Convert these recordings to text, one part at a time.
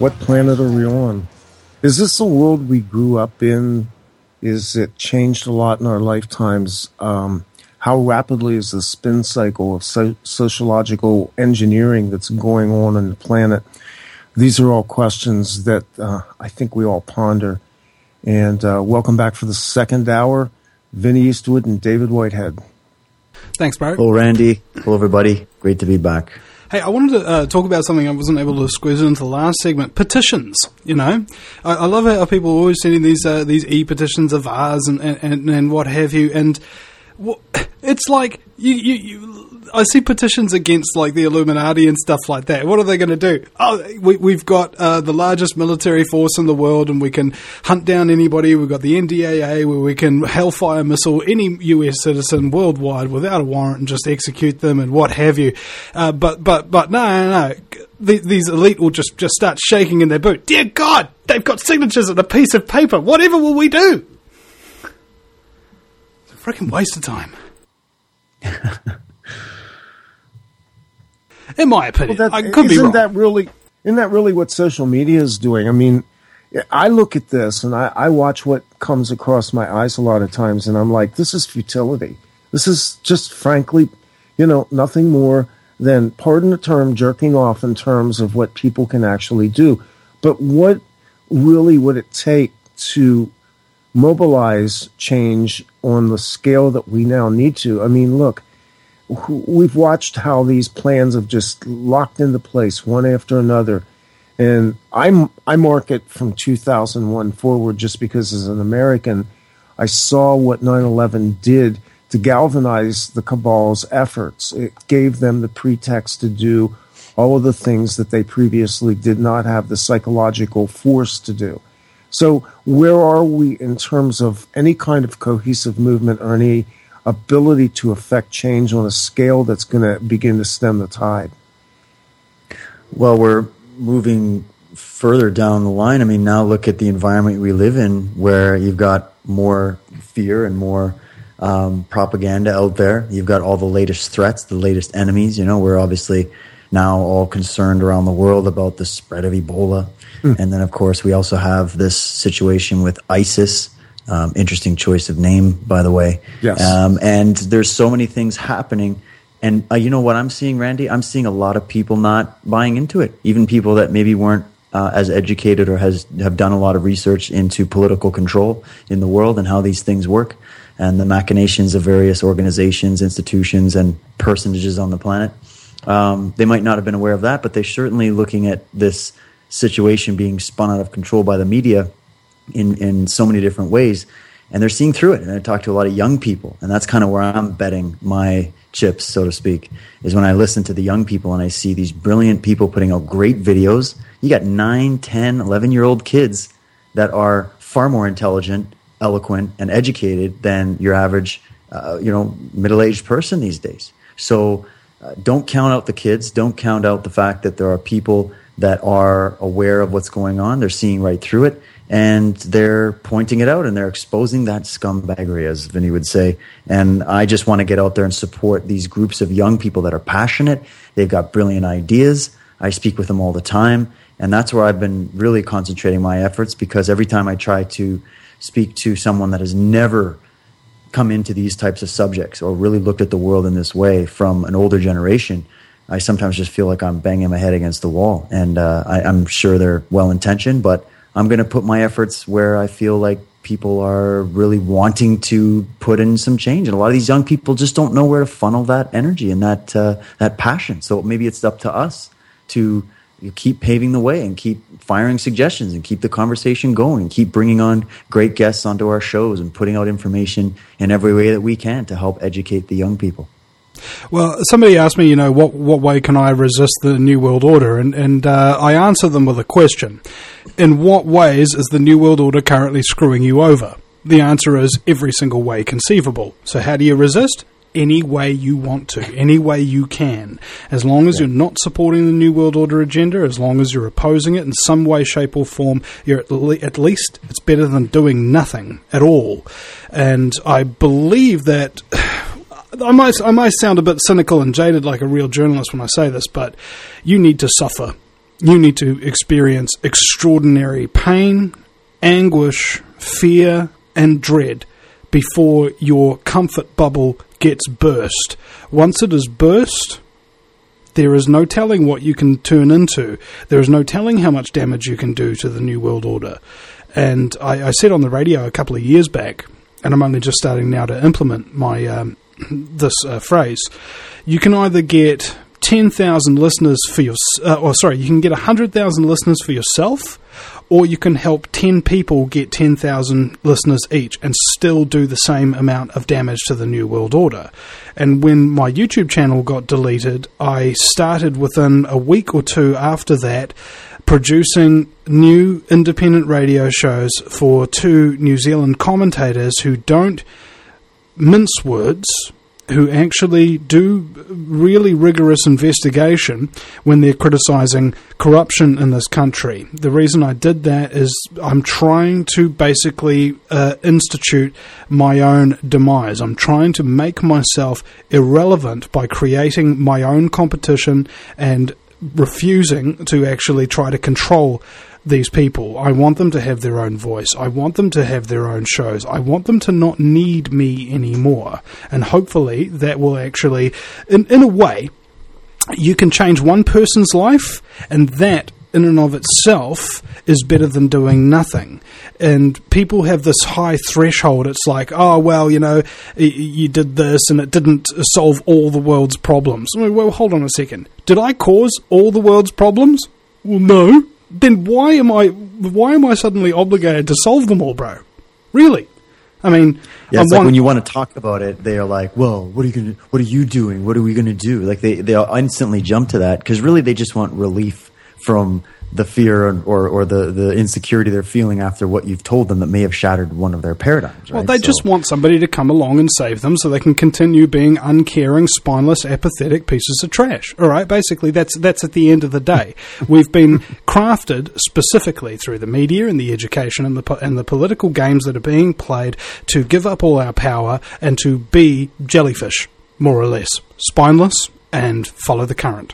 What planet are we on? Is this the world we grew up in? Is it changed a lot in our lifetimes? How rapidly is the spin cycle of sociological engineering that's going on the planet? These are all questions that I think we all ponder. And welcome back for the second hour, Vinny Eastwood and David Whitehead. Thanks, Barry. Hello, Randy. Hello, everybody. Great to be back. Hey, I wanted to talk about something I wasn't able to squeeze into the last segment. Petitions, you know. I love how people are always sending these e-petitions of ours and what have you. And it's like, I see petitions against like the Illuminati and stuff like that. What are they going to do? Oh, we've got the largest military force in the world and we can hunt down anybody. We've got the NDAA where we can hellfire missile any US citizen worldwide without a warrant and just execute them and what have you. But no. These elite will just start shaking in their boot. Dear God, they've got signatures on a piece of paper. Whatever will we do? It's a freaking waste of time. In my opinion, I could be wrong. Isn't that really what social media is doing? I mean, I look at this and I watch what comes across my eyes a lot of times, and I'm like, this is futility. This is just, frankly, nothing more than, pardon the term, jerking off in terms of what people can actually do. But what really would it take to mobilize change on the scale that we now need to? I mean, look. We've watched how these plans have just locked into place one after another. And I mark it from 2001 forward just because as an American, I saw what 9/11 did to galvanize the cabal's efforts. It gave them the pretext to do all of the things that they previously did not have the psychological force to do. So where are we in terms of any kind of cohesive movement or any ability to affect change on a scale that's going to begin to stem the tide? Well, we're moving further down the line. I mean, now look at the environment we live in where you've got more fear and more propaganda out there. You've got all the latest threats, the latest enemies. We're obviously now all concerned around the world about the spread of Ebola. And then, of course, we also have this situation with ISIS. Interesting choice of name, by the way. Yes. And there's so many things happening. And you know what I'm seeing, Randy? I'm seeing a lot of people not buying into it. Even people that maybe weren't as educated or have done a lot of research into political control in the world and how these things work and the machinations of various organizations, institutions, and personages on the planet. They might not have been aware of that, but they're certainly looking at this situation being spun out of control by the media in so many different ways, and they're seeing through it. And I talk to a lot of young people, and that's kind of where I'm betting my chips, so to speak, is when I listen to the young people and I see these brilliant people putting out great videos. You got 9, 10, 11-year-old kids that are far more intelligent, eloquent, and educated than your average, middle-aged person these days. So don't count out the kids. Don't count out the fact that there are people that are aware of what's going on. They're seeing right through it. And they're pointing it out and they're exposing that scumbaggery, as Vinny would say. And I just want to get out there and support these groups of young people that are passionate. They've got brilliant ideas. I speak with them all the time. And that's where I've been really concentrating my efforts, because every time I try to speak to someone that has never come into these types of subjects or really looked at the world in this way from an older generation, I sometimes just feel like I'm banging my head against the wall. And I'm sure they're well-intentioned, but I'm going to put my efforts where I feel like people are really wanting to put in some change. And a lot of these young people just don't know where to funnel that energy and that passion. So maybe it's up to us to keep paving the way and keep firing suggestions and keep the conversation going and keep bringing on great guests onto our shows and putting out information in every way that we can to help educate the young people. Well, somebody asked me, what way can I resist the New World Order? And I answer them with a question. In what ways is the New World Order currently screwing you over? The answer is every single way conceivable. So how do you resist? Any way you want to, any way you can. As long as you're not supporting the New World Order agenda, as long as you're opposing it in some way, shape or form, you're at least it's better than doing nothing at all. And I believe that... I might sound a bit cynical and jaded like a real journalist when I say this, but you need to suffer you need to experience extraordinary pain, anguish, fear, and dread before your comfort bubble gets burst. Once it is burst, there is no telling what you can turn into. There is no telling how much damage you can do to the New World Order. And I said on the radio a couple of years back, and I'm only just starting now to implement my this phrase, you can either get 10,000 listeners for you can get 100,000 listeners for yourself, or you can help 10 people get 10,000 listeners each and still do the same amount of damage to the New World Order. And when my YouTube channel got deleted, I started within a week or two after that producing new independent radio shows for two New Zealand commentators who don't mince words, who actually do really rigorous investigation when they're criticising corruption in this country. The reason I did that is I'm trying to basically institute my own demise. I'm trying to make myself irrelevant by creating my own competition and refusing to actually try to control these people. I want them to have their own voice. I want them to have their own shows. I want them to not need me anymore. And hopefully that will actually, in a way, you can change one person's life, and that in and of itself is better than doing nothing. And people have this high threshold. It's like, oh, well, you know, you did this and it didn't solve all the world's problems. Well, hold on a second. Did I cause all the world's problems? Well, no. Then why am I suddenly obligated to solve them all, bro? Really? I mean, yeah, it's like when you want to talk about it, they are like, "Well, what are you doing? What are we going to do?" Like they instantly jump to that because really they just want relief from the fear or the insecurity they're feeling after what you've told them that may have shattered one of their paradigms. Right? Well, they just want somebody to come along and save them so they can continue being uncaring, spineless, apathetic pieces of trash. All right, basically that's at the end of the day. We've been crafted specifically through the media and the education and the political games that are being played to give up all our power and to be jellyfish, more or less, spineless and follow the current.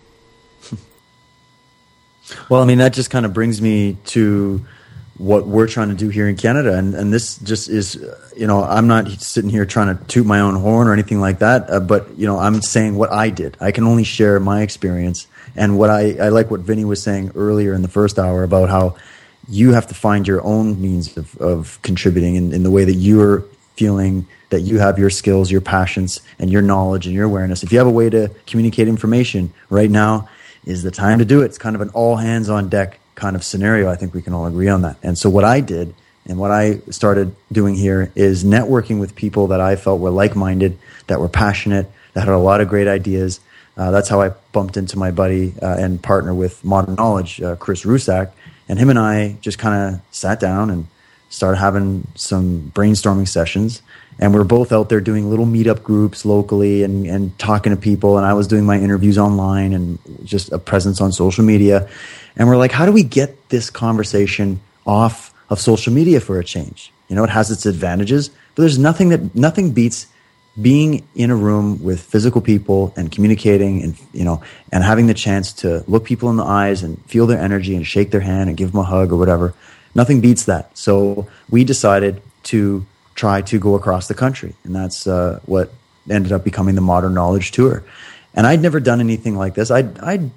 Well, I mean, that just kind of brings me to what we're trying to do here in Canada. And this just is, you know, I'm not sitting here trying to toot my own horn or anything like that. But, you know, I'm saying what I did. I can only share my experience. And what I like what Vinny was saying earlier in the first hour about how you have to find your own means of contributing in the way that you're feeling that you have your skills, your passions, and your knowledge and your awareness. If you have a way to communicate information right now, is the time to do it. It's kind of an all hands on deck kind of scenario. I think we can all agree on that. And so what I did and what I started doing here is networking with people that I felt were like-minded, that were passionate, that had a lot of great ideas. That's how I bumped into my buddy and partner with Modern Knowledge, Chris Rusak. And him and I just kind of sat down and started having some brainstorming sessions. And we're both out there doing little meetup groups locally and talking to people. And I was doing my interviews online and just a presence on social media. And we're like, how do we get this conversation off of social media for a change? You know, it has its advantages, but there's nothing beats being in a room with physical people and communicating and, you know, and having the chance to look people in the eyes and feel their energy and shake their hand and give them a hug or whatever. Nothing beats that. So we decided to try to go across the country. And that's what ended up becoming the Modern Knowledge Tour. And I'd never done anything like this. I'd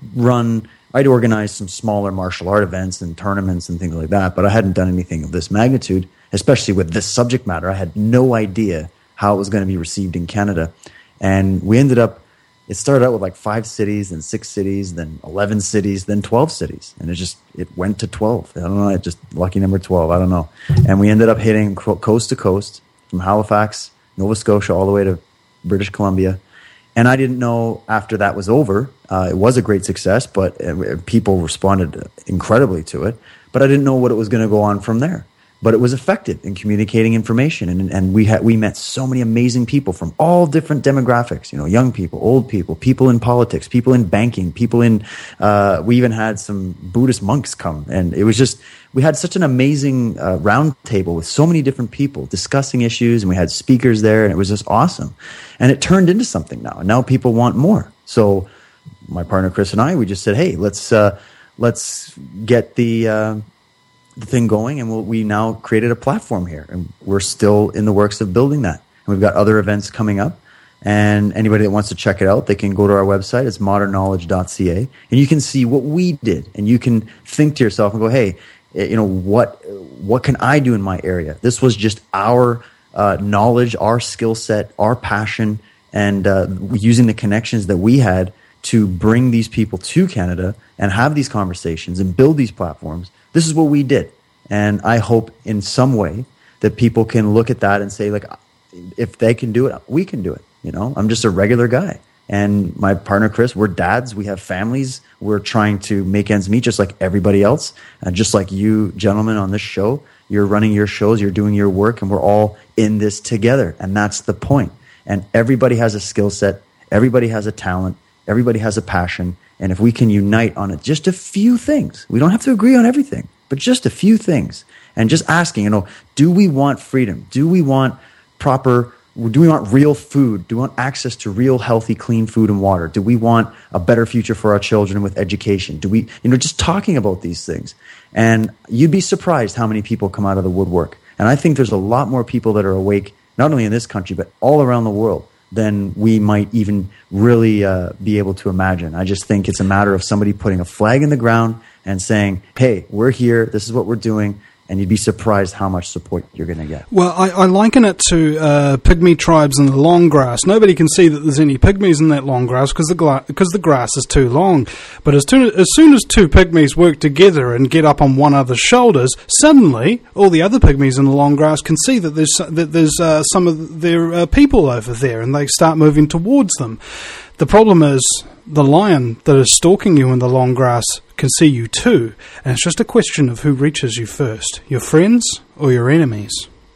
organized some smaller martial art events and tournaments and things like that, but I hadn't done anything of this magnitude, especially with this subject matter. I had no idea how it was going to be received in Canada. And we ended up, it started out with like 5 cities, then 6 cities, then 11 cities, then 12 cities. And it went to 12. I don't know, it just lucky number 12, I don't know. And we ended up hitting coast to coast from Halifax, Nova Scotia, all the way to British Columbia. And I didn't know after that was over. It was a great success, but people responded incredibly to it. But I didn't know what it was going to go on from there. But it was effective in communicating information, and we met so many amazing people from all different demographics. You know, young people, old people, people in politics, people in banking, people in. We even had some Buddhist monks come, and it was just we had such an amazing round table with so many different people discussing issues, and we had speakers there, and it was just awesome. And it turned into something now, and now people want more. So my partner Chris and I, we just said, hey, let's let's get the thing going. And we now created a platform here, and we're still in the works of building that. And we've got other events coming up. And anybody that wants to check it out, they can go to our website. It's modernknowledge.ca, and you can see what we did, and you can think to yourself and go, "Hey, what can I do in my area?" This was just our knowledge, our skill set, our passion, and using the connections that we had to bring these people to Canada and have these conversations and build these platforms. This is what we did, and I hope in some way that people can look at that and say, like, if they can do it, we can do it. I'm just a regular guy. And my partner, Chris, we're dads. We have families. We're trying to make ends meet just like everybody else. And just like you gentlemen on this show, you're running your shows, you're doing your work, and we're all in this together. And that's the point. And everybody has a skill set. Everybody has a talent. Everybody has a passion. And if we can unite on it, just a few things, we don't have to agree on everything, but just a few things. And just asking, do we want freedom? Do we want real food? Do we want access to real, healthy, clean food and water? Do we want a better future for our children with education? Do we, just talking about these things. And you'd be surprised how many people come out of the woodwork. And I think there's a lot more people that are awake, not only in this country, but all around the world than we might even really be able to imagine. I just think it's a matter of somebody putting a flag in the ground and saying, hey, we're here. This is what we're doing. And you'd be surprised how much support you're going to get. Well, I liken it to pygmy tribes in the long grass. Nobody can see that there's any pygmies in that long grass because the grass is too long. But as soon as two pygmies work together and get up on one another's shoulders, suddenly all the other pygmies in the long grass can see that there's some of their people over there, and they start moving towards them. The problem is the lion that is stalking you in the long grass can see you too, and it's just a question of who reaches you first, your friends or your enemies.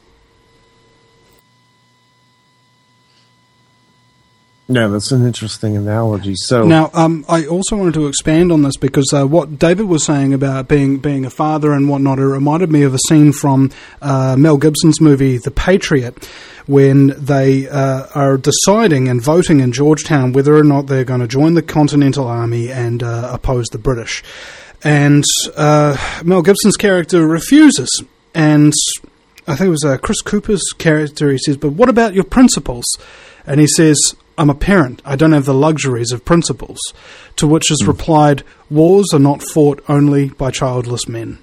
Yeah, that's an interesting analogy. So now, I also wanted to expand on this because what David was saying about being a father and whatnot, it reminded me of a scene from Mel Gibson's movie The Patriot, when they are deciding and voting in Georgetown whether or not they're going to join the Continental Army and oppose the British. And Mel Gibson's character refuses. And I think it was Chris Cooper's character, he says, but what about your principles? And he says, I'm a parent. I don't have the luxuries of principles. To which is replied, wars are not fought only by childless men.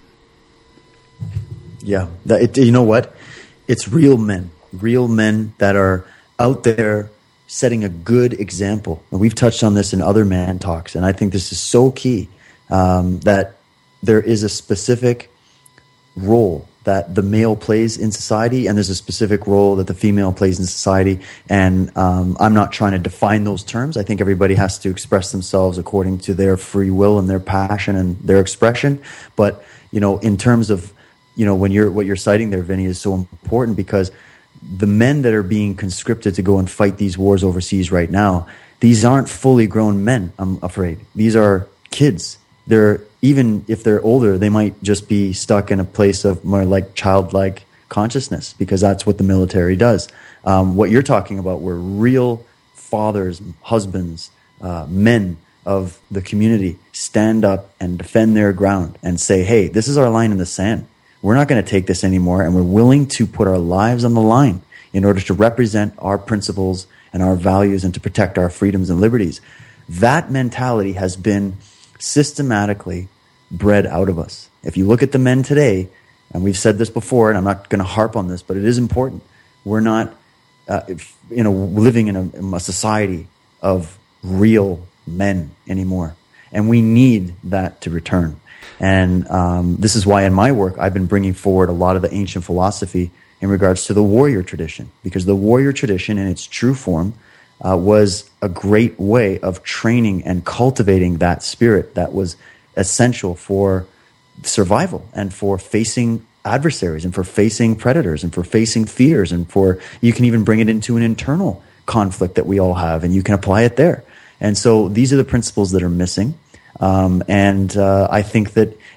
Yeah. You know what? It's real men that are out there setting a good example. And we've touched on this in other man talks, and I think this is so key, that there is a specific role that the male plays in society, and there's a specific role that the female plays in society. And I'm not trying to define those terms. I think everybody has to express themselves according to their free will and their passion and their expression. But, in terms of, what you're citing there, Vinny, is so important, because the men that are being conscripted to go and fight these wars overseas right now, these aren't fully grown men, I'm afraid. These are kids. Even if they're older, they might just be stuck in a place of more like childlike consciousness, because that's what the military does. What you're talking about were real fathers, husbands, men of the community stand up and defend their ground and say, hey, this is our line in the sand. We're not going to take this anymore, and we're willing to put our lives on the line in order to represent our principles and our values and to protect our freedoms and liberties. That mentality has been systematically bred out of us. If you look at the men today, and we've said this before, and I'm not going to harp on this, but it is important. We're not, living in a society of real men anymore, and we need that to return. And this is why in my work I've been bringing forward a lot of the ancient philosophy in regards to the warrior tradition, because the warrior tradition in its true form was a great way of training and cultivating that spirit that was essential for survival and for facing adversaries and for facing predators and for facing fears, and for, you can even bring it into an internal conflict that we all have, and you can apply it there. And so these are the principles that are missing. And I think that it's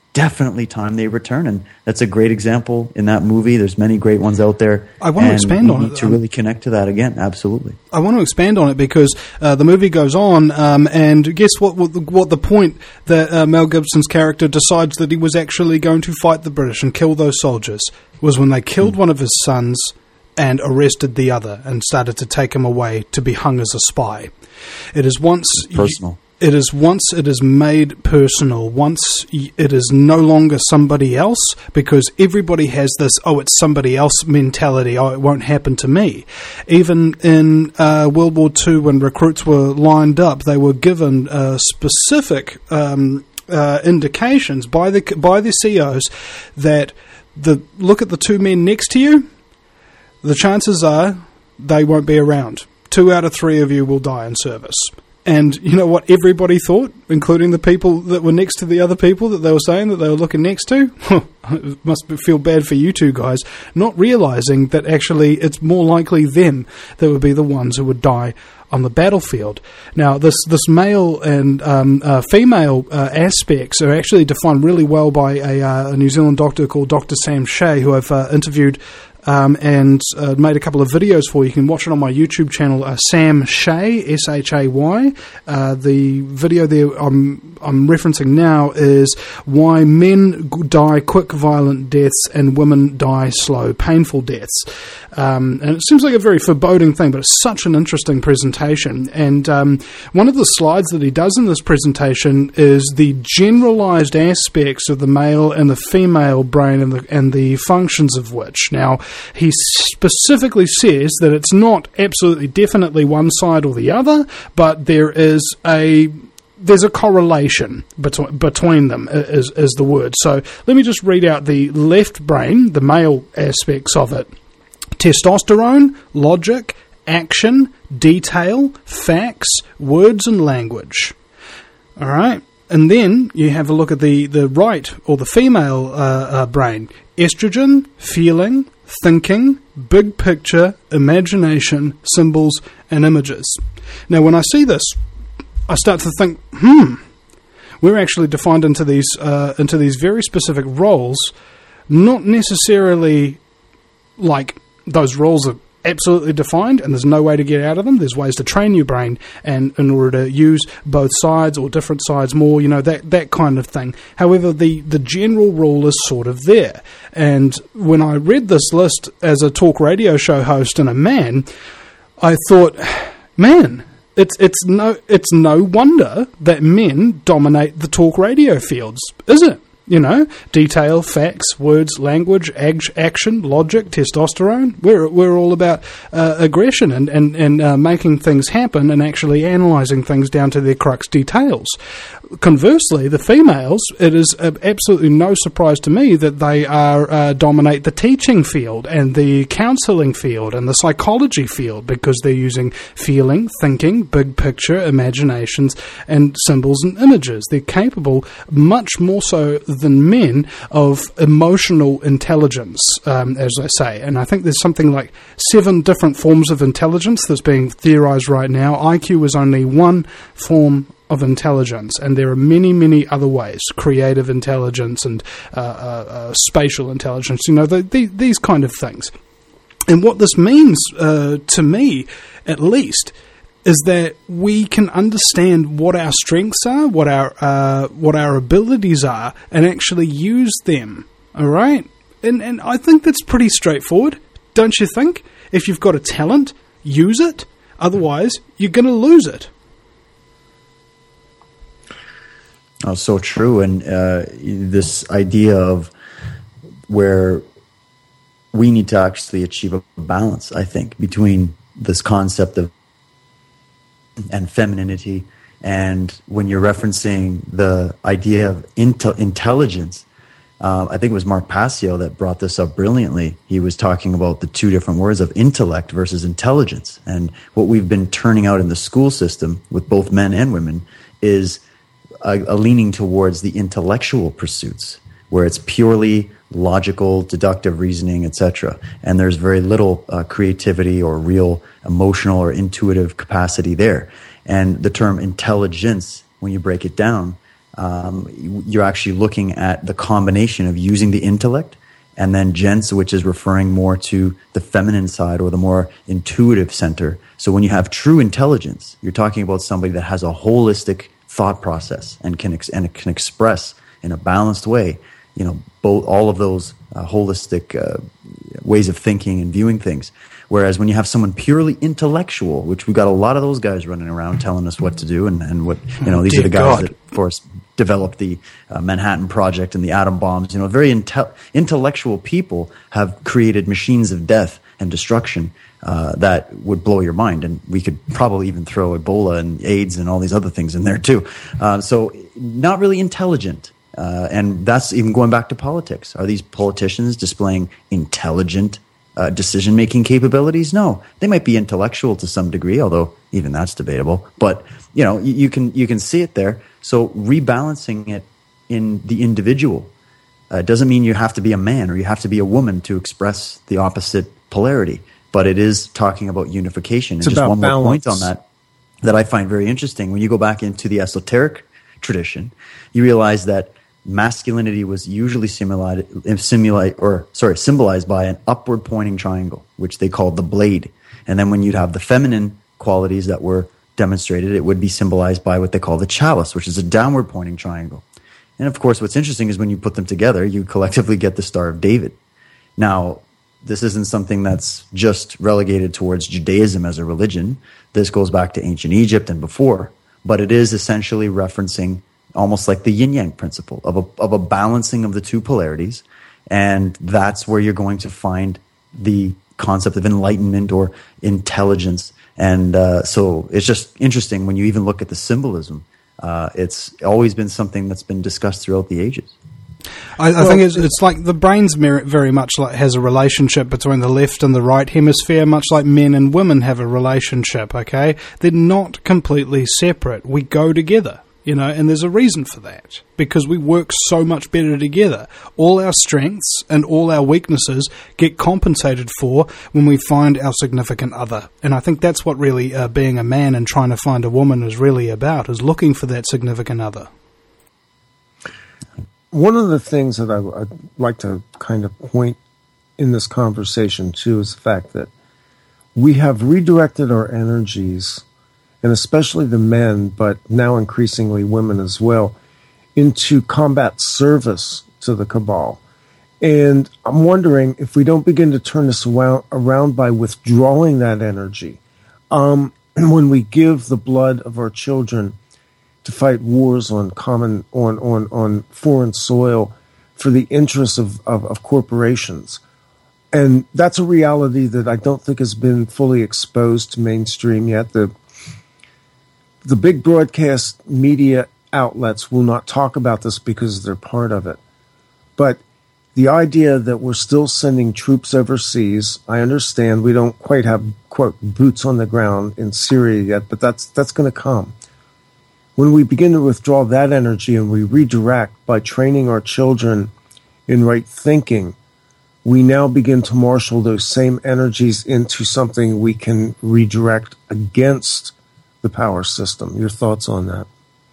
definitely time they return. And that's a great example in that movie. There's many great ones out there. I want to expand on it. To really connect to that again. Absolutely. I want to expand on it because the movie goes on, and guess what the point that Mel Gibson's character decides that he was actually going to fight the British and kill those soldiers was when they killed one of his sons and arrested the other and started to take him away to be hung as a spy. It is once personal. It is made personal, once it is no longer somebody else, because everybody has this, it's somebody else mentality, it won't happen to me. Even in World War II, when recruits were lined up, they were given specific indications by the COs that look at the two men next to you, the chances are they won't be around. 2 out of 3 of you will die in service. And you know what everybody thought, including the people that were next to the other people that they were saying that they were looking next to? It must feel bad for you two guys, not realizing that actually it's more likely them that would be the ones who would die on the battlefield. Now, this male and female aspects are actually defined really well by a New Zealand doctor called Dr. Sam Shea, who I've interviewed and made a couple of videos for. You can watch it on my YouTube channel, Sam Shea, S-H-A-Y. The video there I'm referencing now is why men die quick, violent deaths and women die slow, painful deaths. And it seems like a very foreboding thing, but it's such an interesting presentation. And one of the slides that he does in this presentation is the generalized aspects of the male and the female brain and the functions of which. Now, he specifically says that it's not absolutely definitely one side or the other, but there's a correlation between them, is the word. So let me just read out the left brain, the male aspects of it. Testosterone, logic, action, detail, facts, words and language. All right? And then you have a look at the right, or the female brain. Estrogen, feeling, thinking, big picture, imagination, symbols, and images. Now, when I see this, I start to think, we're actually defined into these very specific roles, not necessarily like those roles are absolutely defined and there's no way to get out of them. There's ways to train your brain and in order to use both sides or different sides more, that kind of thing. However, the general rule is sort of there. And when I read this list as a talk radio show host and a man, I thought, man, it's no wonder that men dominate the talk radio fields, is it? Detail, facts, words, language, action, logic, testosterone. We're all about aggression and making things happen and actually analysing things down to their crux details. Conversely, the females, it is absolutely no surprise to me that they dominate the teaching field and the counselling field and the psychology field because they're using feeling, thinking, big picture, imaginations, and symbols and images. They're capable, much more so than men, of emotional intelligence, as I say. And I think there's something like 7 different forms of intelligence that's being theorised right now. IQ is only one form of intelligence, and there are many, many other ways, creative intelligence and spatial intelligence, these kind of things. And what this means, to me at least, is that we can understand what our strengths are, what our abilities are, and actually use them, all right? And I think that's pretty straightforward, don't you think? If you've got a talent, use it. Otherwise, you're going to lose it. Oh, so true. And this idea of where we need to actually achieve a balance, I think, between this concept of and femininity, and when you're referencing the idea of intelligence, I think it was Mark Passio that brought this up brilliantly. He was talking about the 2 different words of intellect versus intelligence. And what we've been turning out in the school system with both men and women is a leaning towards the intellectual pursuits, where it's purely logical, deductive reasoning, etc. And there's very little creativity or real emotional or intuitive capacity there. And the term intelligence, when you break it down, you're actually looking at the combination of using the intellect, and then gens, which is referring more to the feminine side or the more intuitive center. So when you have true intelligence, you're talking about somebody that has a holistic thought process and can express in a balanced way, both all of those holistic ways of thinking and viewing things. Whereas when you have someone purely intellectual, which we've got a lot of those guys running around telling us what to do, and what these are the guys that, of course, developed the Manhattan Project and the atom bombs. Very intellectual people have created machines of death and destruction that would blow your mind. And we could probably even throw Ebola and AIDS and all these other things in there too. So not really intelligent. And that's even going back to politics. Are these politicians displaying intelligent decision-making capabilities? No, they might be intellectual to some degree, although even that's debatable. But you can see it there. So rebalancing it in the individual doesn't mean you have to be a man or you have to be a woman to express the opposite polarity. But it is talking about unification. And just one more point on that I find very interesting. When you go back into the esoteric tradition, you realize that masculinity was usually symbolized by an upward pointing triangle, which they called the blade. And then when you'd have the feminine qualities that were demonstrated, it would be symbolized by what they call the chalice, which is a downward pointing triangle. And of course, what's interesting is when you put them together, you collectively get the Star of David. Now, this isn't something that's just relegated towards Judaism as a religion. This goes back to ancient Egypt and before, but it is essentially referencing almost like the yin-yang principle of a balancing of the two polarities. And that's where you're going to find the concept of enlightenment or intelligence. And so it's just interesting when you even look at the symbolism. It's always been something that's been discussed throughout the ages. I think it's like the brain's very much like has a relationship between the left and the right hemisphere, much like men and women have a relationship, okay? They're not completely separate. We go together. And there's a reason for that, because we work so much better together. All our strengths and all our weaknesses get compensated for when we find our significant other. And I think that's what really being a man and trying to find a woman is really about, is looking for that significant other. One of the things that I'd like to kind of point in this conversation, too, is the fact that we have redirected our energies, and especially the men, but now increasingly women as well, into combat service to the cabal. And I'm wondering if we don't begin to turn this around by withdrawing that energy. When we give the blood of our children to fight wars on foreign soil for the interests of corporations. And that's a reality that I don't think has been fully exposed to mainstream yet. The big broadcast media outlets will not talk about this because they're part of it. But the idea that we're still sending troops overseas, I understand we don't quite have, quote, boots on the ground in Syria yet, but that's going to come. When we begin to withdraw that energy and we redirect by training our children in right thinking, we now begin to marshal those same energies into something we can redirect against the power system. Your thoughts on that?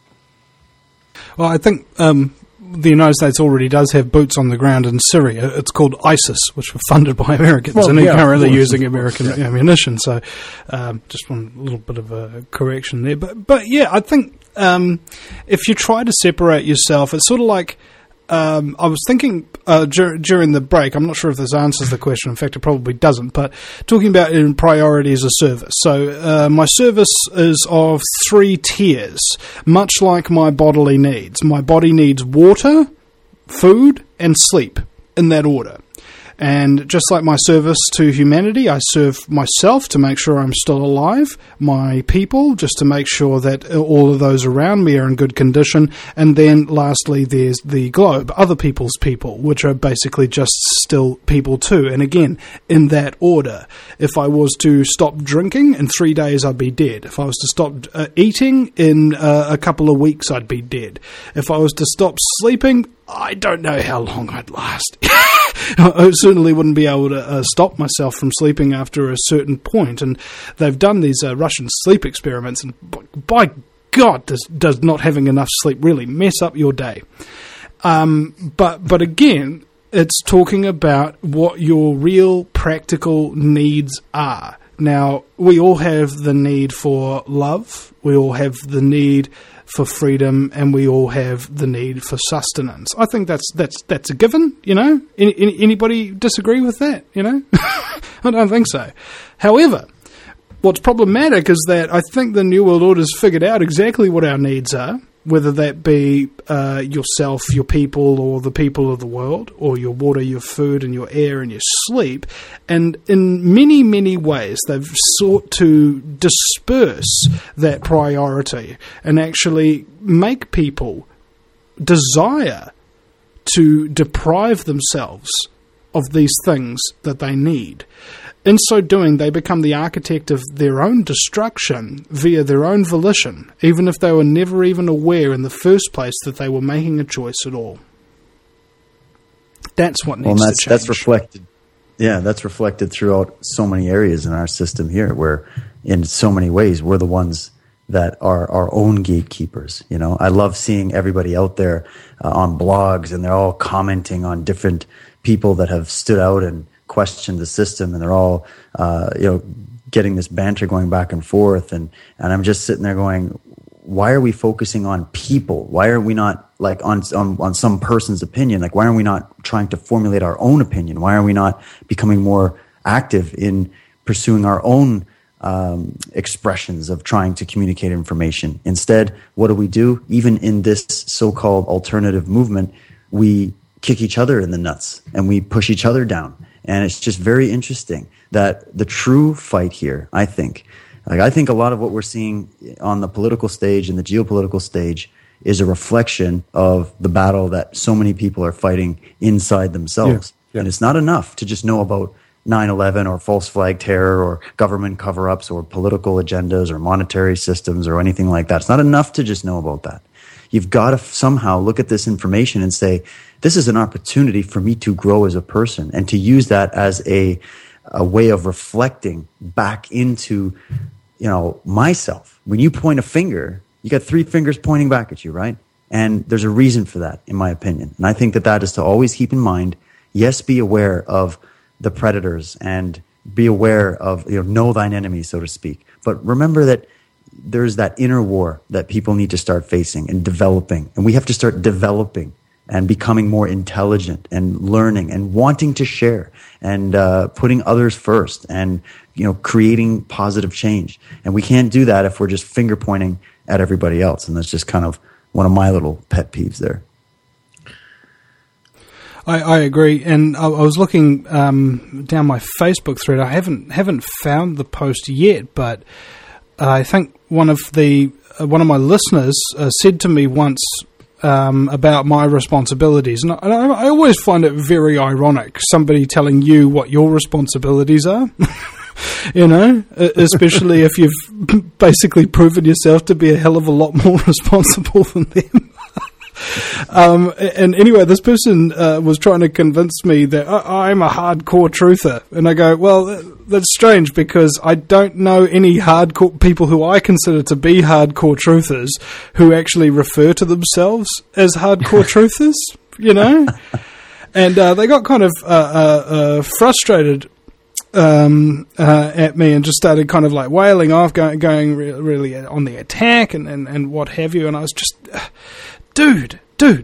Well, I think the United States already does have boots on the ground in Syria. It's called ISIS, which were funded by Americans, and they're currently using American ammunition. So just one little bit of a correction there. But yeah, I think if you try to separate yourself, it's sort of like I was thinking during the break, I'm not sure if this answers the question. In fact, it probably doesn't, but talking about in priority as a service. So my service is of 3 tiers, much like my bodily needs. My body needs water, food, and sleep, in that order. And just like my service to humanity, I serve myself to make sure I'm still alive, my people, just to make sure that all of those around me are in good condition, and then lastly there's the globe, other people's people, which are basically just still people too. And again, in that order. If I was to stop drinking, in 3 days I'd be dead. If I was to stop eating, in a couple of weeks I'd be dead. If I was to stop sleeping, I don't know how long I'd last. I certainly wouldn't be able to stop myself from sleeping after a certain point. And they've done these Russian sleep experiments, and by God, does not having enough sleep really mess up your day? But again, it's talking about what your real practical needs are. Now, we all have the need for love, we all have the need for freedom, and we all have the need for sustenance. I think that's a given, you know? Anybody disagree with that, you know? I don't think so. However, what's problematic is that I think the New World Order's figured out exactly what our needs are, whether that be yourself, your people, or the people of the world, or your water, your food, and your air, and your sleep. And in many, many ways, they've sought to disperse that priority and actually make people desire to deprive themselves of these things that they need. In so doing, they become the architect of their own destruction via their own volition, even if they were never even aware in the first place that they were making a choice at all. That's what needs to change. That's reflected. Yeah, that's reflected throughout so many areas in our system here, where in so many ways we're the ones that are our own gatekeepers. You know, I love seeing everybody out there on blogs, and they're all commenting on different people that have stood out and questioned the system, and they're all getting this banter going back and forth, and I'm just sitting there going, why are we focusing on people? Why are we not like on some person's opinion? Like, why are we not trying to formulate our own opinion? Why are we not becoming more active in pursuing our own expressions of trying to communicate information? Instead, what do? Even in this so-called alternative movement, we kick each other in the nuts and we push each other down. And it's just very interesting that the true fight here, I think a lot of what we're seeing on the political stage and the geopolitical stage is a reflection of the battle that so many people are fighting inside themselves. Yeah. And it's not enough to just know about 9/11 or false flag terror or government cover-ups or political agendas or monetary systems or anything like that. It's not enough to just know about that. You've got to somehow look at this information and say, this is an opportunity for me to grow as a person, and to use that as a way of reflecting back into, myself. When you point a finger, you got 3 fingers pointing back at you, right? And there's a reason for that, in my opinion. And I think that is to always keep in mind, yes, be aware of the predators and be aware of, know thine enemy, so to speak. But remember that there's that inner war that people need to start facing and developing. And we have to start developing and becoming more intelligent and learning and wanting to share and putting others first and, creating positive change. And we can't do that if we're just finger pointing at everybody else. And that's just kind of one of my little pet peeves there. I agree, and I was looking down my Facebook thread. I haven't found the post yet, but I think one of my listeners said to me once about my responsibilities, and I always find it very ironic, somebody telling you what your responsibilities are. Especially if you've basically proven yourself to be a hell of a lot more responsible than them. And anyway, this person was trying to convince me that I'm a hardcore truther. And I go, well, that's strange, because I don't know any hardcore people who I consider to be hardcore truthers who actually refer to themselves as hardcore truthers, And they got kind of frustrated at me and just started kind of like wailing off, going really on the attack and what have you. And I was just... Dude.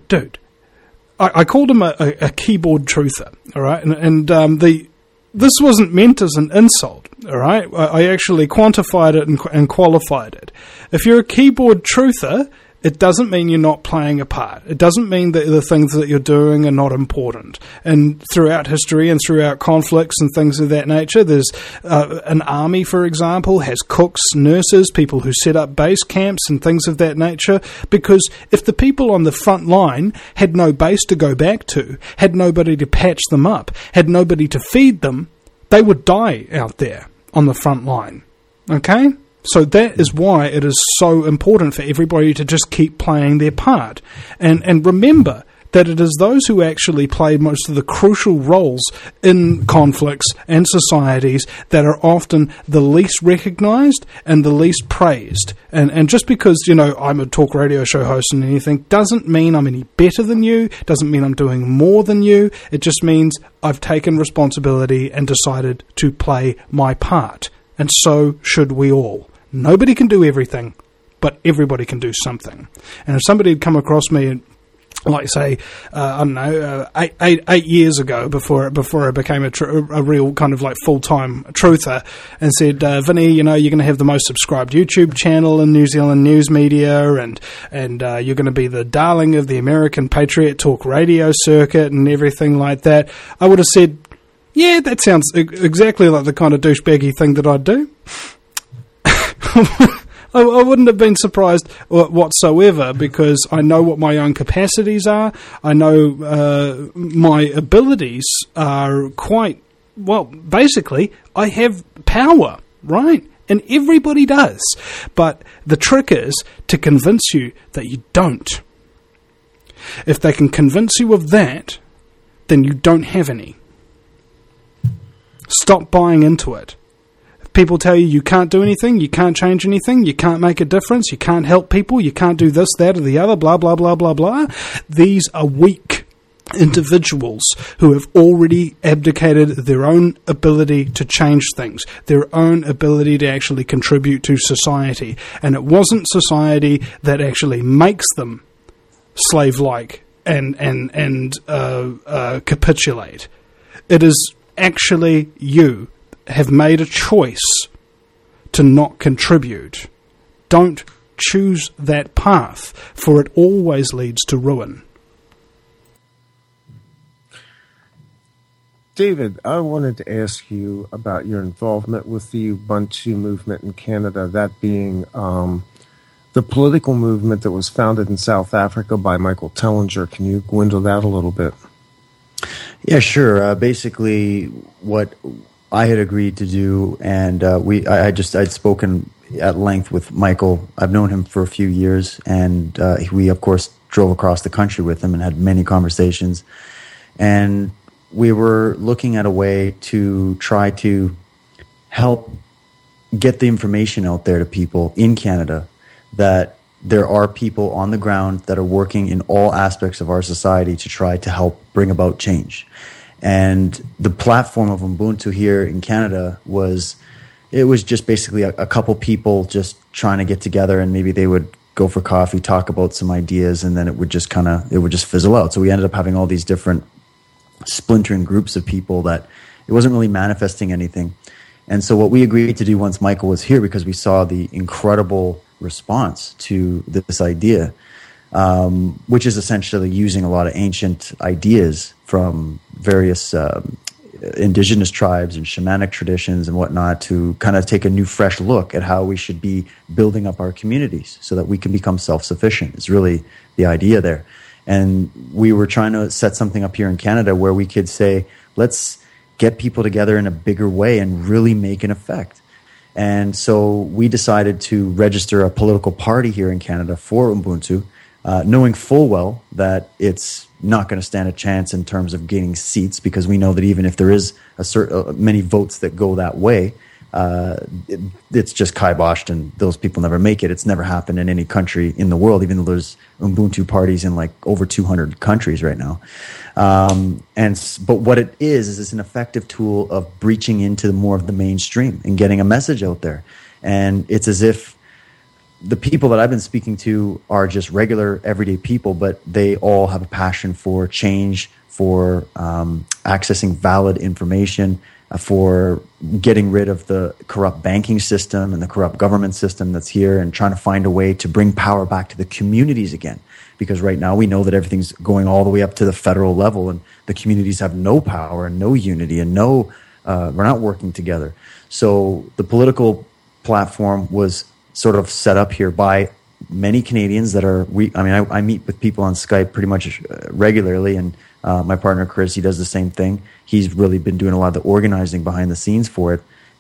I called him a keyboard truther, all right? And this wasn't meant as an insult, all right? I actually quantified it and qualified it. If you're a keyboard truther, it doesn't mean you're not playing a part. It doesn't mean that the things that you're doing are not important. And throughout history and throughout conflicts and things of that nature, there's an army, for example, has cooks, nurses, people who set up base camps and things of that nature. Because if the people on the front line had no base to go back to, had nobody to patch them up, had nobody to feed them, they would die out there on the front line. Okay? So that is why it is so important for everybody to just keep playing their part. And remember, that it is those who actually play most of the crucial roles in conflicts and societies that are often the least recognised and the least praised. And just because, I'm a talk radio show host and anything, doesn't mean I'm any better than you, doesn't mean I'm doing more than you. It just means I've taken responsibility and decided to play my part. And so should we all. Nobody can do everything, but everybody can do something. And if somebody had come across me and, like, say, 8 years ago, before I became a real kind of like full-time truther, and said, Vinny, you're going to have the most subscribed YouTube channel in New Zealand news media, and you're going to be the darling of the American Patriot Talk radio circuit and everything like that, I would have said, yeah, that sounds exactly like the kind of douchebaggy thing that I'd do. I wouldn't have been surprised whatsoever, because I know what my own capacities are. I know my abilities are quite, well, basically, I have power, right? And everybody does. But the trick is to convince you that you don't. If they can convince you of that, then you don't have any. Stop buying into it. People tell you can't do anything, you can't change anything, you can't make a difference, you can't help people, you can't do this, that, or the other, blah, blah, blah, blah, blah. These are weak individuals who have already abdicated their own ability to change things, their own ability to actually contribute to society. And it wasn't society that actually makes them slave-like and capitulate. It is actually you have made a choice to not contribute. Don't choose that path, for it always leads to ruin. David, I wanted to ask you about your involvement with the Ubuntu movement in Canada, that being the political movement that was founded in South Africa by Michael Tellinger. Can you go into that a little bit? Yeah, sure. Basically, what I had agreed to do, and I'd spoken at length with Michael. I've known him for a few years, and we, of course, drove across the country with him and had many conversations. And we were looking at a way to try to help get the information out there to people in Canada that there are people on the ground that are working in all aspects of our society to try to help bring about change. And the platform of Ubuntu here in Canada was just basically a couple people just trying to get together, and maybe they would go for coffee, talk about some ideas, and then it would just fizzle out. So we ended up having all these different splintering groups of people that it wasn't really manifesting anything. And so what we agreed to do once Michael was here, because we saw the incredible response to this idea, which is essentially using a lot of ancient ideas from various indigenous tribes and shamanic traditions and whatnot to kind of take a new, fresh look at how we should be building up our communities so that we can become self-sufficient. It's really the idea there. And we were trying to set something up here in Canada where we could say, let's get people together in a bigger way and really make an effect. And so we decided to register a political party here in Canada for Ubuntu, knowing full well that it's not going to stand a chance in terms of gaining seats, because we know that even if there is many votes that go that way, it's just kiboshed and those people never make it. It's never happened in any country in the world, even though there's Ubuntu parties in like over 200 countries right now. But what it is it's an effective tool of breaching into more of the mainstream and getting a message out there. And it's as if the people that I've been speaking to are just regular, everyday people, but they all have a passion for change, for accessing valid information, for getting rid of the corrupt banking system and the corrupt government system that's here, and trying to find a way to bring power back to the communities again. Because right now we know that everything's going all the way up to the federal level, and the communities have no power and no unity and we're not working together. So the political platform was sort of set up here by many Canadians that are, I meet with people on Skype pretty much regularly, and my partner Chris, he does the same thing. He's really been doing a lot of the organizing behind the scenes for it.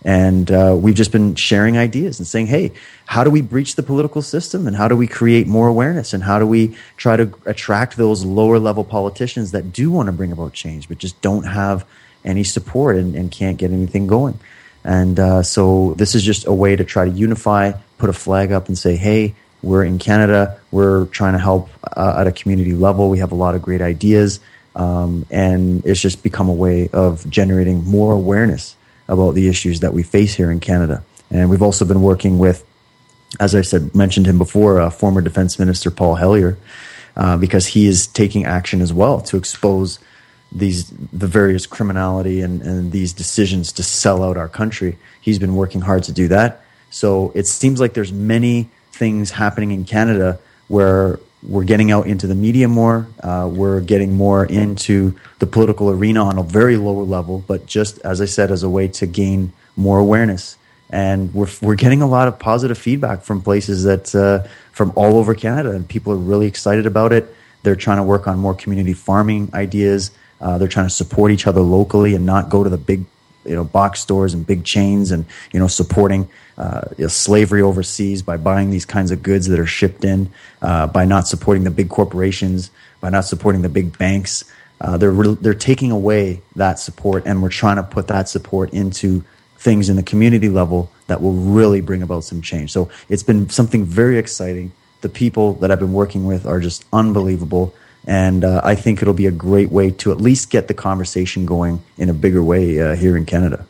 And we've just been sharing ideas and saying, hey, how do we breach the political system, and how do we create more awareness, and how do we try to attract those lower level politicians that do want to bring about change but just don't have any support and can't get anything going. And so this is just a way to try to unify, put a flag up and say, hey, we're in Canada, we're trying to help at a community level, we have a lot of great ideas, and it's just become a way of generating more awareness about the issues that we face here in Canada. And we've also been working with, as I said, mentioned him before, former Defense Minister Paul Hellyer, because he is taking action as well to expose the various criminality and these decisions to sell out our country. He's been working hard to do that. So it seems like there's many things happening in Canada where we're getting out into the media more. We're getting more into the political arena on a very lower level, but just, as I said, as a way to gain more awareness. And we're getting a lot of positive feedback from places that from all over Canada, and people are really excited about it. They're trying to work on more community farming ideas. They're trying to support each other locally and not go to the big, box stores and big chains and, supporting slavery overseas by buying these kinds of goods that are shipped in, by not supporting the big corporations, by not supporting the big banks. They're taking away that support, and we're trying to put that support into things in the community level that will really bring about some change. So it's been something very exciting. The people that I've been working with are just unbelievable. And I think it'll be a great way to at least get the conversation going in a bigger way here in Canada.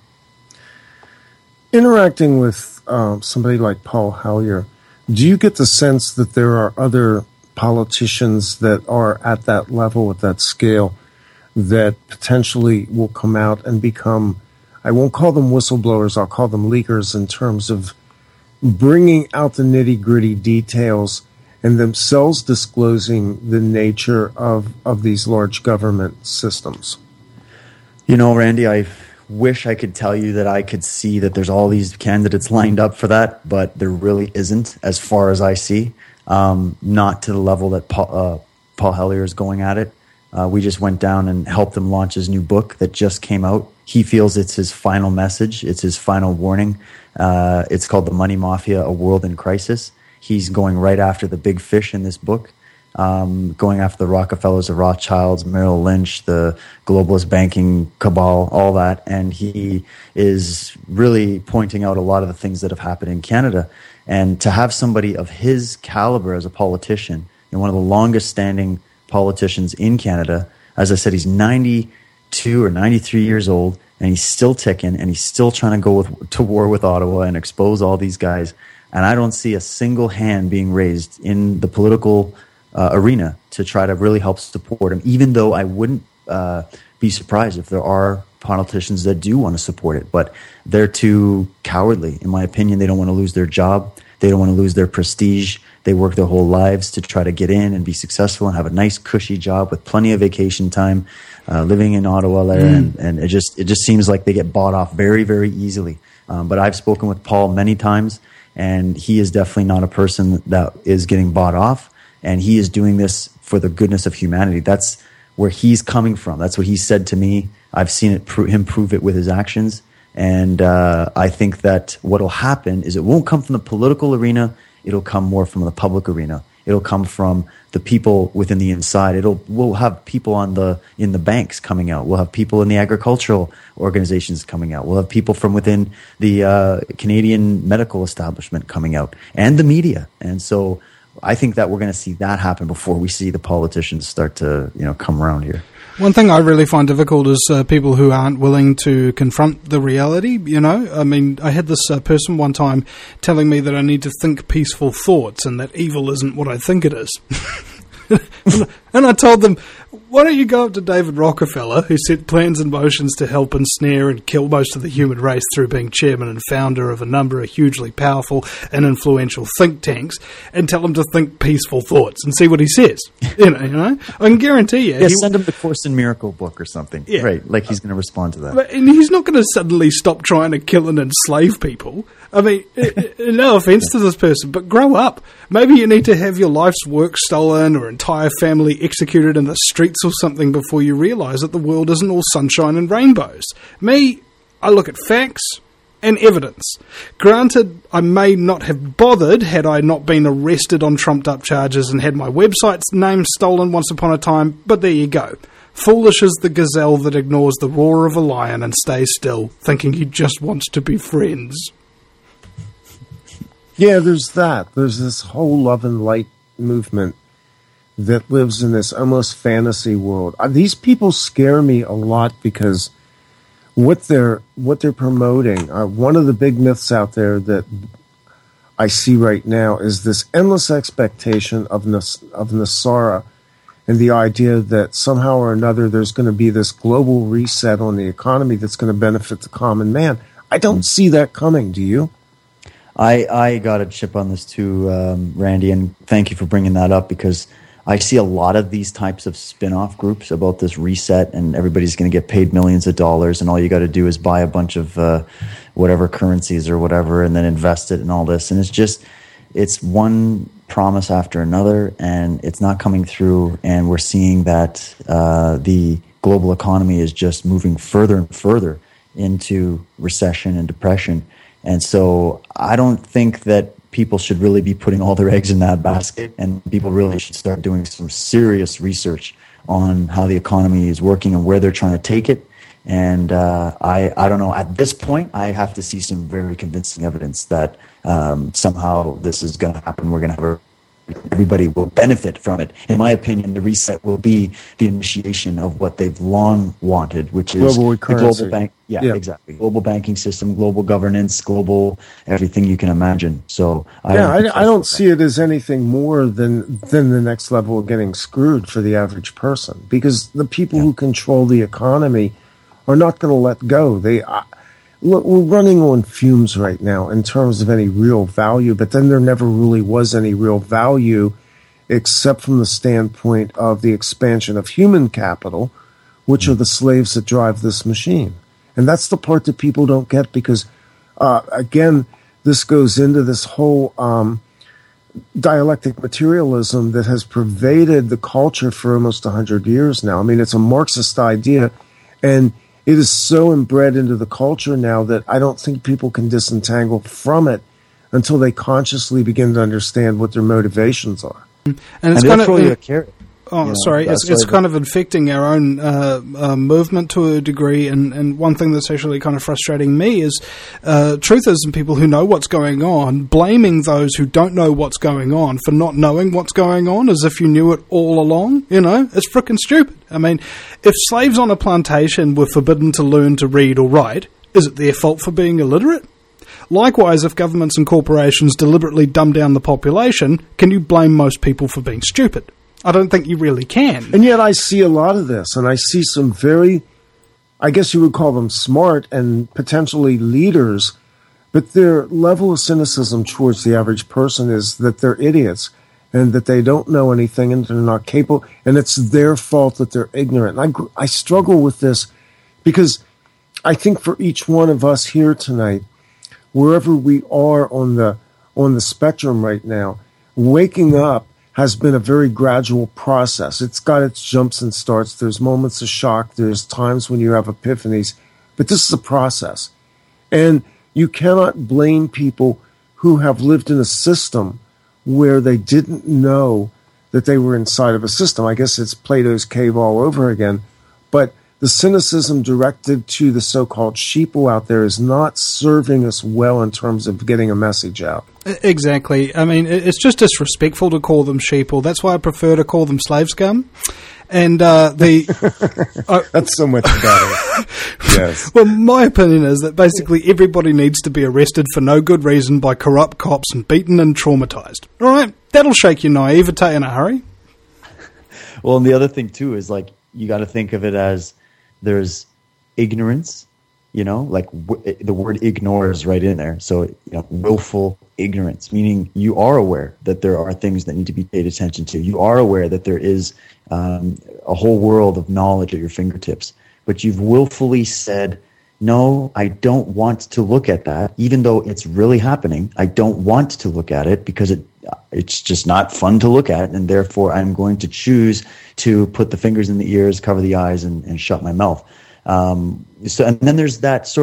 Interacting with somebody like Paul Hellyer, do you get the sense that there are other politicians that are at that level, at that scale, that potentially will come out and become, I won't call them whistleblowers, I'll call them leakers, in terms of bringing out the nitty-gritty details and themselves disclosing the nature of these large government systems? Randy, I wish I could tell you that I could see that there's all these candidates lined up for that, but there really isn't, as far as I see. Not to the level that Paul Hellyer is going at it. We just went down and helped him launch his new book that just came out. He feels it's his final message. It's his final warning. It's called The Money Mafia, A World in Crisis. He's going right after the big fish in this book, going after the Rockefellers, the Rothschilds, Merrill Lynch, the globalist banking cabal, all that. And he is really pointing out a lot of the things that have happened in Canada. And to have somebody of his caliber as a politician, one of the longest standing politicians in Canada, as I said, he's 92 or 93 years old, and he's still ticking, and he's still trying to go to war with Ottawa and expose all these guys. And I don't see a single hand being raised in the political arena to try to really help support him, even though I wouldn't be surprised if there are politicians that do want to support it. But they're too cowardly, in my opinion. They don't want to lose their job. They don't want to lose their prestige. They work their whole lives to try to get in and be successful and have a nice, cushy job with plenty of vacation time, living in Ottawa there. And it just seems like they get bought off very, very easily. But I've spoken with Paul many times, and he is definitely not a person that is getting bought off. And he is doing this for the goodness of humanity. That's where he's coming from. That's what he said to me. I've seen him prove it with his actions. And I think that what will happen is it won't come from the political arena. It'll come more from the public arena. It'll come from the people within the inside. We'll have people in the banks coming out. We'll have people in the agricultural organizations coming out. We'll have people from within the Canadian medical establishment coming out, and the media. And so I think that we're going to see that happen before we see the politicians start to come around here. One thing I really find difficult is people who aren't willing to confront the reality, I mean, I had this person one time telling me that I need to think peaceful thoughts and that evil isn't what I think it is. And I told them, why don't you go up to David Rockefeller, who set plans in motion to help ensnare and kill most of the human race through being chairman and founder of a number of hugely powerful and influential think tanks, and tell him to think peaceful thoughts and see what he says. I can guarantee you. Yeah, send him the Course in Miracle book or something. Yeah. Right, like he's going to respond to that. And he's not going to suddenly stop trying to kill and enslave people. I mean, no offense to this person, but grow up. Maybe you need to have your life's work stolen or entire family executed in the streets or something before you realise that the world isn't all sunshine and rainbows. Me, I look at facts, and evidence. Granted, I may not have bothered had I not been arrested on trumped-up charges and had my website's name stolen once upon a time, but there you go. Foolish is the gazelle that ignores the roar of a lion and stays still, thinking he just wants to be friends. Yeah, there's that. There's this whole love and light movement that lives in this almost fantasy world. These people scare me a lot because what they're promoting. One of the big myths out there that I see right now is this endless expectation of Nasara, and the idea that somehow or another there's going to be this global reset on the economy that's going to benefit the common man. I don't see that coming. Do you? I got a chip on this too, Randy, and thank you for bringing that up, because I see a lot of these types of spin-off groups about this reset, and everybody's going to get paid millions of dollars, and all you got to do is buy a bunch of whatever currencies or whatever, and then invest it in all this. And it's one promise after another, and it's not coming through. And we're seeing that the global economy is just moving further and further into recession and depression. And so I don't think that people should really be putting all their eggs in that basket, and people really should start doing some serious research on how the economy is working and where they're trying to take it. And I don't know, at this point, I have to see some very convincing evidence that somehow this is going to happen. We're going to have everybody will benefit from it. In my opinion, the reset will be the initiation of what they've long wanted, which is the global bank. Yeah, exactly. Global banking system, global governance, global everything you can imagine. So I don't see it as anything more than the next level of getting screwed for the average person, because the people who control the economy are not going to let go. Look, we're running on fumes right now in terms of any real value, but then there never really was any real value except from the standpoint of the expansion of human capital, which are the slaves that drive this machine. And that's the part that people don't get, because, again, this goes into this whole dialectic materialism that has pervaded the culture for almost 100 years now. I mean, it's a Marxist idea, and it is so inbred into the culture now that I don't think people can disentangle from it until they consciously begin to understand what their motivations are. And it's kind of throw you a carrot. It's kind of infecting our own movement to a degree, and one thing that's actually kind of frustrating me is truthers and people who know what's going on blaming those who don't know what's going on for not knowing what's going on, as if you knew it all along. You know, it's frickin' stupid. I mean, if slaves on a plantation were forbidden to learn to read or write, is it their fault for being illiterate? Likewise, if governments and corporations deliberately dumb down the population, can you blame most people for being stupid? I don't think you really can. And yet I see a lot of this, and I see some very, I guess you would call them smart and potentially leaders, but their level of cynicism towards the average person is that they're idiots and that they don't know anything and they're not capable, and it's their fault that they're ignorant. And I struggle with this because I think for each one of us here tonight, wherever we are on the spectrum right now, waking up has been a very gradual process. It's got its jumps and starts. There's moments of shock. There's times when you have epiphanies. But this is a process. And you cannot blame people who have lived in a system where they didn't know that they were inside of a system. I guess it's Plato's cave all over again. But the cynicism directed to the so-called sheeple out there is not serving us well in terms of getting a message out. Exactly. I mean, it's just disrespectful to call them sheeple. That's why I prefer to call them slave scum. And that's so much better. Yes. Well, my opinion is that basically everybody needs to be arrested for no good reason by corrupt cops and beaten and traumatized. All right, that'll shake your naivete in a hurry. Well, and the other thing too is, like, you got to think of it as there's ignorance, you know, like the word ignore is right in there. So, you know, willful ignorance, meaning you are aware that there are things that need to be paid attention to. You are aware that there is a whole world of knowledge at your fingertips, but you've willfully said, no, I don't want to look at that, even though it's really happening. I don't want to look at it because it's just not fun to look at, and therefore I'm going to choose to put the fingers in the ears, cover the eyes, and shut my mouth. And then there's that sort of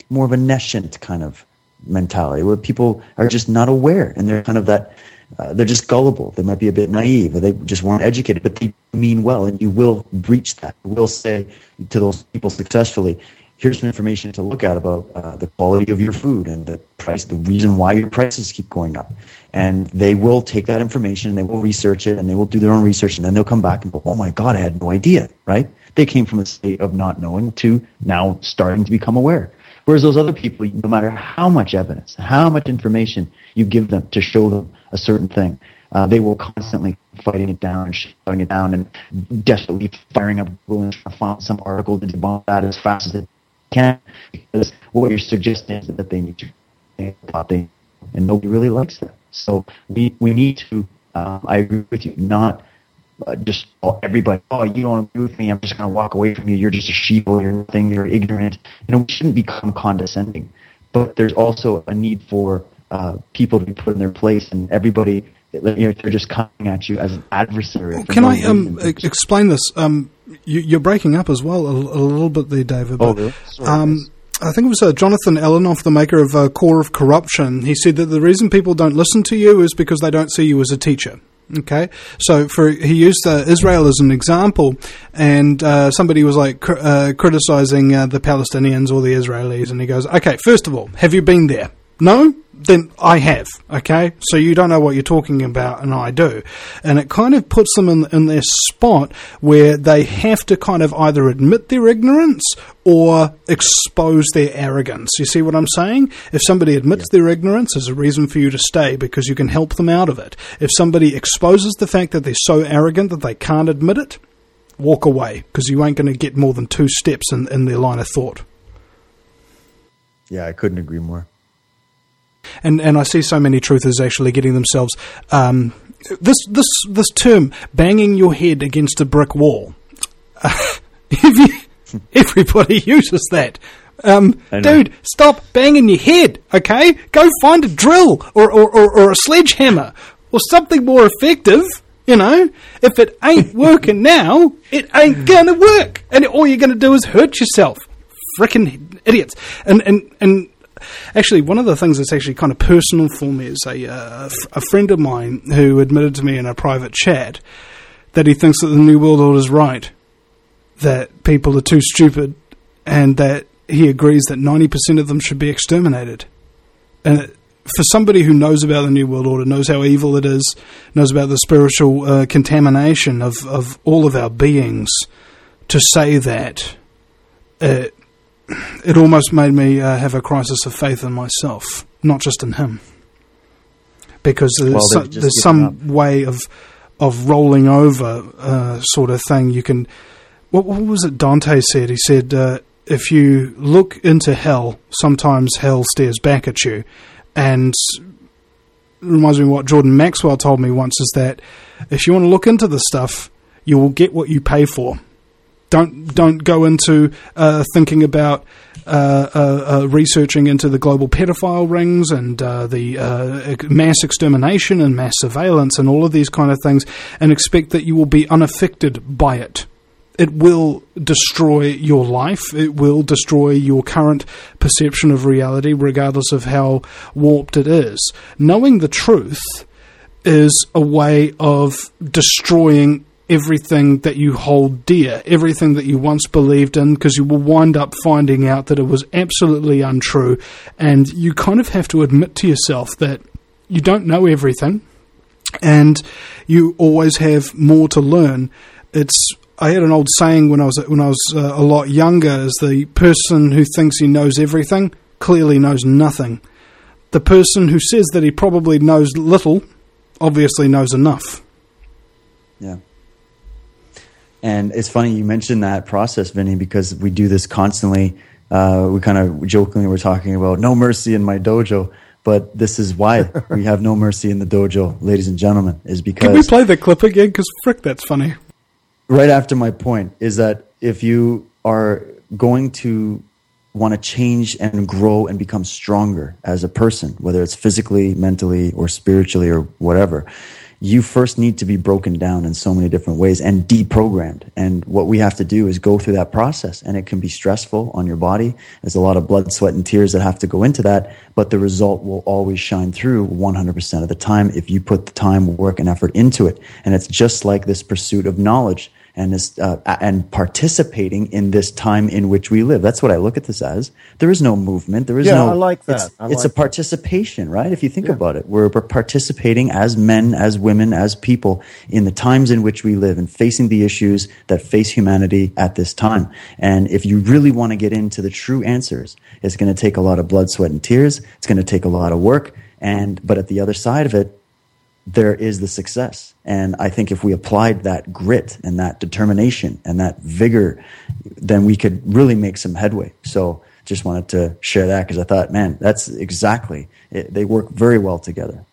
more of a nescient kind of mentality where people are just not aware, and they're kind of that, they're just gullible. They might be a bit naive, or they just weren't educated, but they mean well, and you will reach that. You will say to those people successfully, here's some information to look at about the quality of your food and the price, the reason why your prices keep going up. And they will take that information and they will research it and they will do their own research, and then they'll come back and go, oh my God, I had no idea, right? They came from a state of not knowing to now starting to become aware. Whereas those other people, no matter how much evidence, how much information you give them to show them a certain thing, they will constantly fighting it down and shutting it down and desperately firing up Google and trying to find some article to debunk that as fast as they can, because what you're suggesting is that they need to think, and nobody really likes that. So we need to, I agree with you, not just everybody, oh, you don't agree with me, I'm just going to walk away from you, you're just a sheep, or you're nothing, you're ignorant. We shouldn't become condescending. But there's also a need for people to be put in their place, and everybody, they're just coming at you as an adversary. Can I explain this? You're breaking up as well a little bit there, David. But, really? Sorry, I think it was Jonathan Elinoff, the maker of Core of Corruption. He said that the reason people don't listen to you is because they don't see you as a teacher. Okay, so he used Israel as an example, and somebody was like criticizing the Palestinians or the Israelis, and he goes, okay, first of all, have you been there? No? Then I have, okay? So you don't know what you're talking about, and I do. And it kind of puts them in their spot where they have to kind of either admit their ignorance or expose their arrogance. You see what I'm saying? If somebody admits their ignorance, there's a reason for you to stay because you can help them out of it. If somebody exposes the fact that they're so arrogant that they can't admit it, walk away, because you ain't going to get more than 2 steps in their line of thought. Yeah, I couldn't agree more. And I see so many truthers actually getting themselves this term, banging your head against a brick wall. Everybody uses that. Dude, stop banging your head, okay? Go find a drill or a sledgehammer or something more effective. If it ain't working now, it ain't gonna work, and all you're gonna do is hurt yourself. Frickin' idiots. And actually, one of the things that's actually kind of personal for me is a friend of mine who admitted to me in a private chat that he thinks that the New World Order is right, that people are too stupid, and that he agrees that 90% of them should be exterminated. And for somebody who knows about the New World Order, knows how evil it is, knows about the spiritual contamination of all of our beings, to say that, it almost made me have a crisis of faith in myself, not just in him. Because there's some way of rolling over sort of thing. You can... What was it Dante said? He said, if you look into hell, sometimes hell stares back at you. And it reminds me of what Jordan Maxwell told me once, is that if you want to look into this stuff, you will get what you pay for. Don't go into thinking about researching into the global pedophile rings and the mass extermination and mass surveillance and all of these kind of things, and expect that you will be unaffected by it. It will destroy your life. It will destroy your current perception of reality, regardless of how warped it is. Knowing the truth is a way of destroying everything that you hold dear, everything that you once believed in, because you will wind up finding out that it was absolutely untrue, and you kind of have to admit to yourself that you don't know everything, and you always have more to learn. I had an old saying when I was a lot younger, is the person who thinks he knows everything clearly knows nothing. The person who says that he probably knows little obviously knows enough. Yeah. And it's funny you mentioned that process, Vinny, because we do this constantly. We kind of jokingly were talking about no mercy in my dojo, but this is why we have no mercy in the dojo, ladies and gentlemen, is because... Can we play the clip again? Because frick, that's funny. Right after my point is that if you are going to want to change and grow and become stronger as a person, whether it's physically, mentally, or spiritually, or whatever, you first need to be broken down in so many different ways and deprogrammed. And what we have to do is go through that process. And it can be stressful on your body. There's a lot of blood, sweat, and tears that have to go into that. But the result will always shine through 100% of the time if you put the time, work, and effort into it. And it's just like this pursuit of knowledge and this and participating in this time in which we live. That's what I look at this as. There is no movement. There is no. I like that. It's a participation, right? If you think about it, we're participating as men, as women, as people in the times in which we live and facing the issues that face humanity at this time. And if you really want to get into the true answers, it's going to take a lot of blood, sweat, and tears. It's going to take a lot of work. But at the other side of it, there is the success. And I think if we applied that grit and that determination and that vigor, then we could really make some headway. So just wanted to share that because I thought, man, that's exactly it. They work very well together.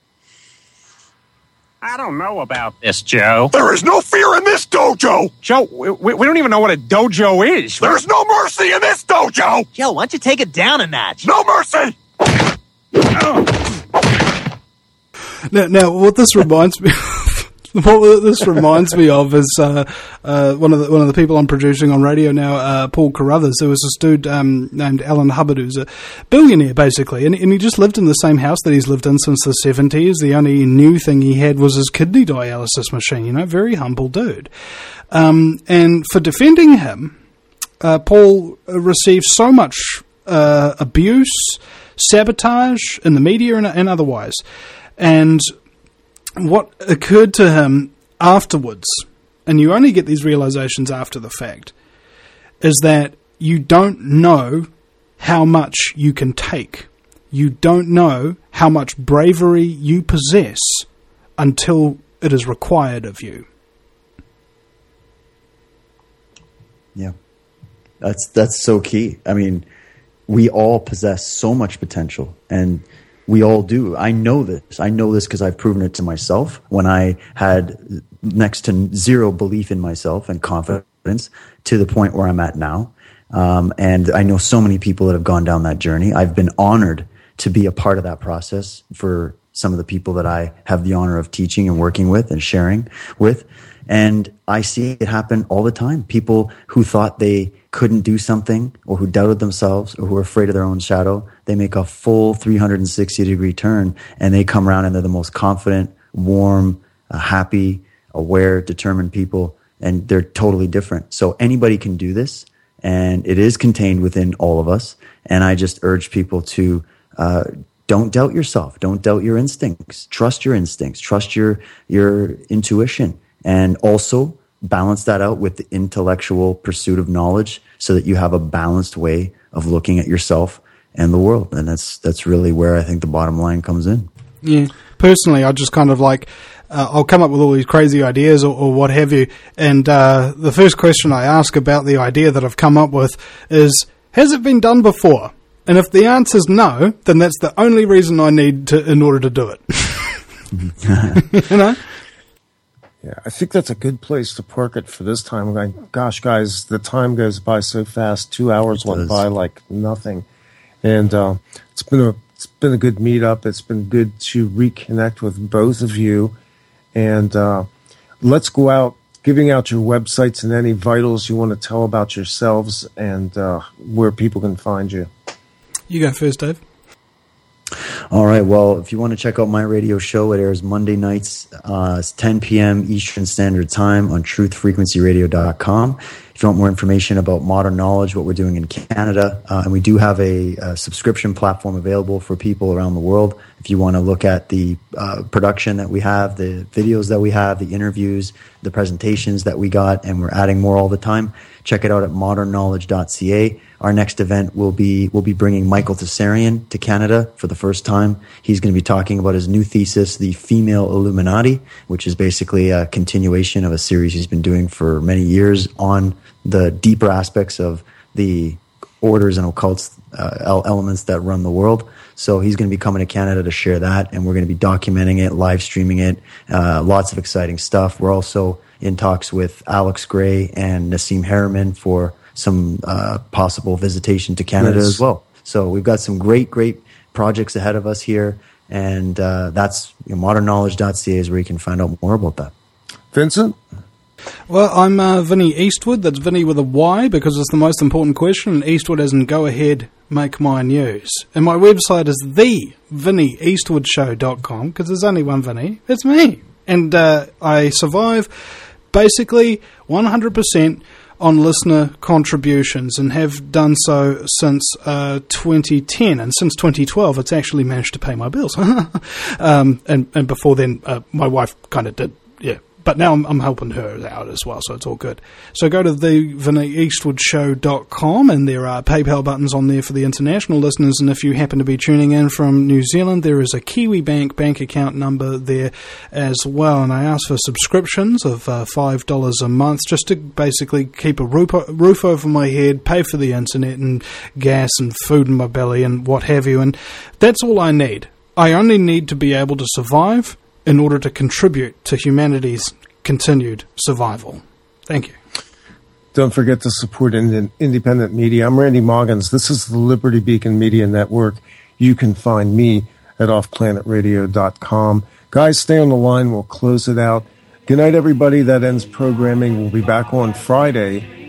I don't know about this, Joe. There is no fear in this dojo! Joe, we don't even know what a dojo is. There's no mercy in this dojo! Joe, why don't you take it down a notch? No mercy! Now, what this reminds me of is one of the people I'm producing on radio now, Paul Carruthers. There was this dude named Alan Hubbard who's a billionaire, basically, and he just lived in the same house that he's lived in since the 70s. The only new thing he had was his kidney dialysis machine, very humble dude. And for defending him, Paul received so much abuse, sabotage in the media and otherwise. And what occurred to him afterwards, and you only get these realizations after the fact, is that you don't know how much you can take. You don't know how much bravery you possess until it is required of you. Yeah, that's so key. I mean, we all possess so much potential, and we all do. I know this. I know this because I've proven it to myself when I had next to zero belief in myself and confidence to the point where I'm at now. And I know so many people that have gone down that journey. I've been honored to be a part of that process for some of the people that I have the honor of teaching and working with and sharing with. And I see it happen all the time. People who thought they couldn't do something or who doubted themselves or who were afraid of their own shadow, they make a full 360-degree turn and they come around and they're the most confident, warm, happy, aware, determined people, and they're totally different. So anybody can do this, and it is contained within all of us. And I just urge people to don't doubt yourself. Don't doubt your instincts. Trust your instincts. Trust your intuition. And also balance that out with the intellectual pursuit of knowledge so that you have a balanced way of looking at yourself and the world. And that's really where I think the bottom line comes in. Yeah. Personally, I just kind of I'll come up with all these crazy ideas or what have you. And the first question I ask about the idea that I've come up with is, has it been done before? And if the answer's no, then that's the only reason I need to in order to do it. You know? Yeah, I think that's a good place to park it for this time. Gosh, guys, the time goes by so fast. 2 hours went by like nothing. And it's been a good meetup. It's been good to reconnect with both of you. And let's go out, giving out your websites and any vitals you want to tell about yourselves and where people can find you. You go first, Dave. All right. Well, if you want to check out my radio show, it airs Monday nights, 10 p.m. Eastern Standard Time on truthfrequencyradio.com. If you want more information about modern knowledge, what we're doing in Canada, and we do have a subscription platform available for people around the world. If you want to look at the production that we have, the videos that we have, the interviews, the presentations that we got, and we're adding more all the time, check it out at modernknowledge.ca. Our next event we'll be bringing Michael Tessarian to Canada for the first time. He's going to be talking about his new thesis, The Female Illuminati, which is basically a continuation of a series he's been doing for many years on the deeper aspects of the orders and occult elements that run the world. So he's going to be coming to Canada to share that, and we're going to be documenting it, live streaming it, lots of exciting stuff. We're also in talks with Alex Gray and Nassim Harriman for some possible visitation to Canada as well. So we've got some great projects ahead of us here, And that's modernknowledge.ca is where you can find out more about that. Vincent? Well, I'm Vinny Eastwood. That's Vinny with a Y because it's the most important question. And Eastwood as in go ahead, make my news. And my website is thevinnyeastwoodshow.com because there's only one Vinny. It's me. And I survive basically 100% on listener contributions and have done so since 2010. And since 2012, it's actually managed to pay my bills. and before then, my wife kind of did, yeah. But now I'm helping her out as well, so it's all good. So go to thevinnyeastwoodshow.com, and there are PayPal buttons on there for the international listeners. And if you happen to be tuning in from New Zealand, there is a Kiwibank bank account number there as well. And I ask for subscriptions of $5 a month just to basically keep a roof over my head, pay for the internet and gas and food in my belly and what have you. And that's all I need. I only need to be able to survive in order to contribute to humanity's continued survival. Thank you. Don't forget to support independent media. I'm Randy Moggins. This is the Liberty Beacon Media Network. You can find me at offplanetradio.com. Guys, stay on the line. We'll close it out. Good night, everybody. That ends programming. We'll be back on Friday